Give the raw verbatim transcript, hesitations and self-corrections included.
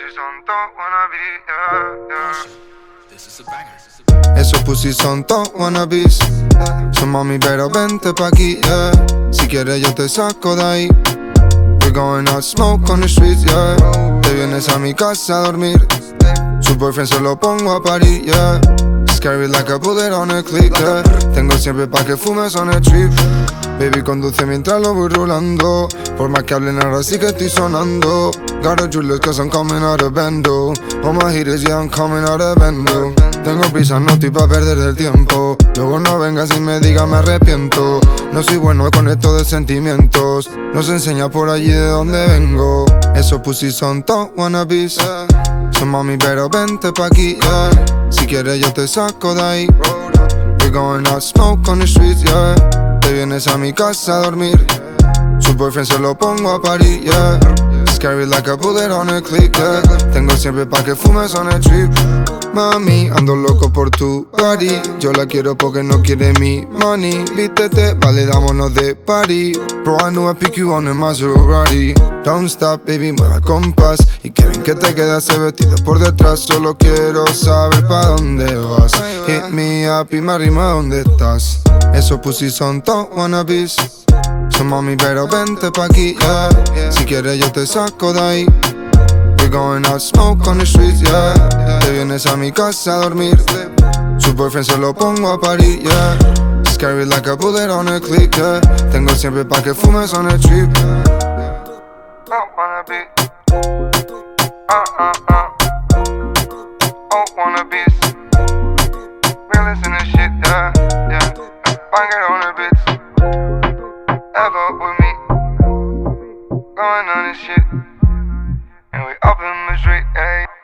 son top wannabe, yeah, yeah. Esos pussy son top wannabes. So mami, pero vente pa' aquí, yeah. Si quieres yo te saco de ahí. We're going out smoke on the streets, yeah. Te vienes a mi casa a dormir. Su boyfriend se lo pongo a parir, yeah. Scary like a bullet on a clip, yeah. Tengo siempre pa' que fumes on a trip. Baby, conduce mientras lo voy rolando. Por más que hablen ahora sí que estoy sonando. Got a jewelers cause I'm coming out of bando. All my hitters, yeah, I'm coming out of bando. Tengo prisa, no estoy pa' perder el tiempo. Luego no vengas y me digas me arrepiento. No soy bueno con esto de sentimientos. No se enseña por allí de donde vengo. Esos pussy son top wannabes. So mami, pero vente pa' aquí, yeah. Si quieres yo te saco de ahí. We're going out smoke on the streets, yeah. Te vienes a mi casa a dormir. Su boyfriend se lo pongo a parir, yeah. Scary like a bullet on a clip, yeah. Tengo siempre pa' que fumes on a trip. Mami, ando loco por tu body. Yo la quiero porque no quiere mi money. Vístete, vale, dámonos de party. Bro, I know I pick you on a Maserati. Don't stop, baby, mueve el compás. Y qué bien que te quedas ese vestido por detrás. Solo quiero saber pa' dónde vas. Hit me up y me arrima dónde estás. Esos pussy son top wannabes. So mami, pero vente pa' aquí, yeah. Si quieres yo te saco de ahí. We're going out smoke on the streets, yeah. Te vienes a mi casa a dormir. Su boyfriend se lo pongo a parir, yeah. Scary like a bullet on a clip, yeah. Tengo siempre pa' que fumes on a trip. I wanna be Uh, uh, uh Oh, wanna be realest in this shit, yeah, yeah. Bang it on a bit. Ever with me going on this shit. And we up in the street, ayy.